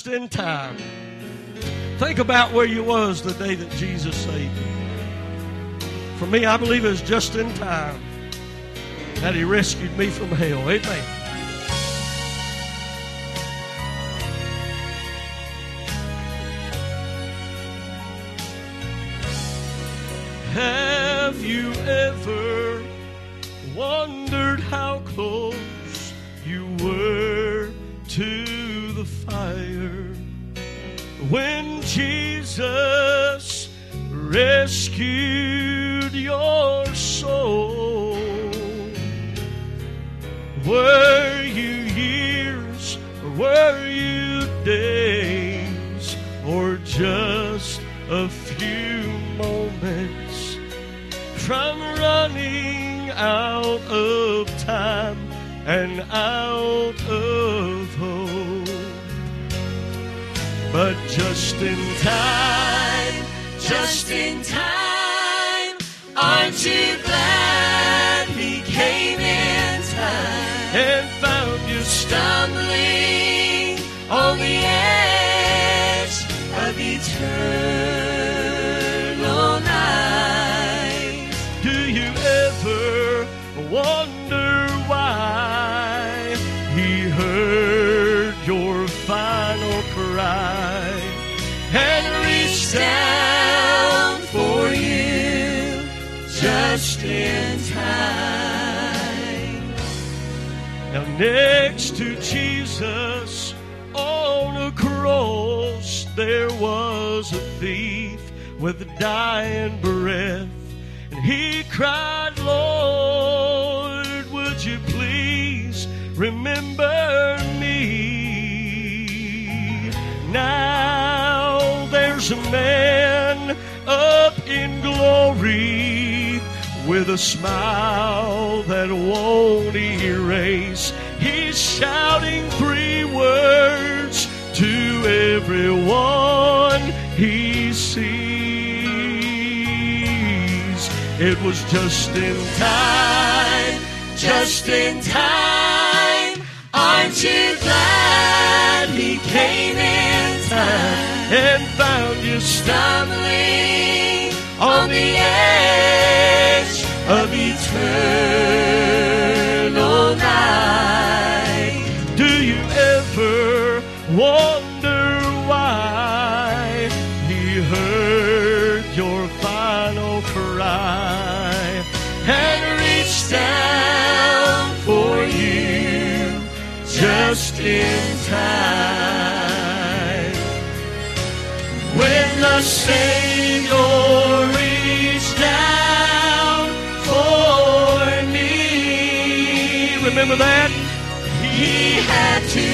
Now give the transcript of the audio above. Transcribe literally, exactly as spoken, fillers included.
just in time. Think about where you was the day that Jesus saved you. For me, I believe it was just in time that He rescued me from hell. Amen. Have you ever wondered how close you were to the fire when Jesus rescued your soul? Were you years or were you days or just a few moments from running out of time and out of hope? But just in time, just in time, aren't you glad He came in time and found you stumbling on the edge of eternal night? Do you ever wonder why He heard your final cry and reached down for you just in time? Now next to Jesus on a cross there was a thief with a dying breath, and he cried, Lord, would you please remember me? Now there's a man up in glory with a smile that won't erase. He's shouting three words to everyone he sees. It was just in time, just in time. Aren't you glad He came in time and found you stumbling on the edge of eternal night? Do you ever wonder why He heard your final cry and reached down for you just in time? When the Savior reached down for me, remember that? He had to